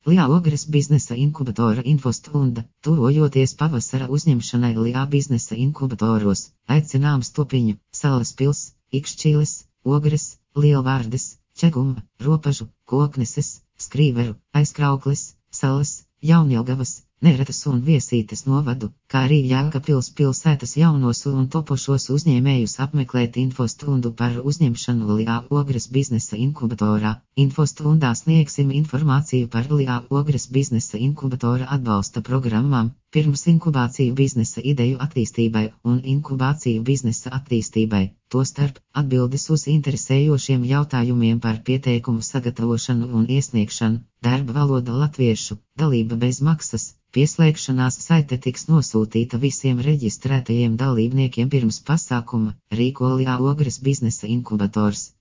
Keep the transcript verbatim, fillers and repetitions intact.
Lijā Ogres biznesa inkubatora infostunda, tuvojoties pavasara uzņemšanai Lijā biznesa inkubatoros, aicināms Topiņu, Salas pils, Ikšķīles, Ogres, Lielvārdes, Čeguma, Ropažu, Kokneses, Skrīveru, Aizkraukles, Salas, Jaunjelgavas, Neretas un Viesītes novadu, kā arī Jēkabpils pilsētas jaunos un topošos uzņēmējus apmeklēt infostundu par uzņemšanu Lijā Ogres biznesa inkubatorā. Infostundā sniegsim informāciju par Lijā Ogres biznesa inkubatora atbalsta programmām, pirms inkubāciju biznesa ideju attīstībai un inkubāciju biznesa attīstībai, tostarp atbildes uz interesējošiem jautājumiem par pieteikumu sagatavošanu un iesniegšanu, darba valoda latviešu, dalība bez maksas. Pieslēgšanās saite tiks nosūtīta visiem reģistrētajiem dalībniekiem pirms pasākuma, rīko Lijā Ogres biznesa inkubators.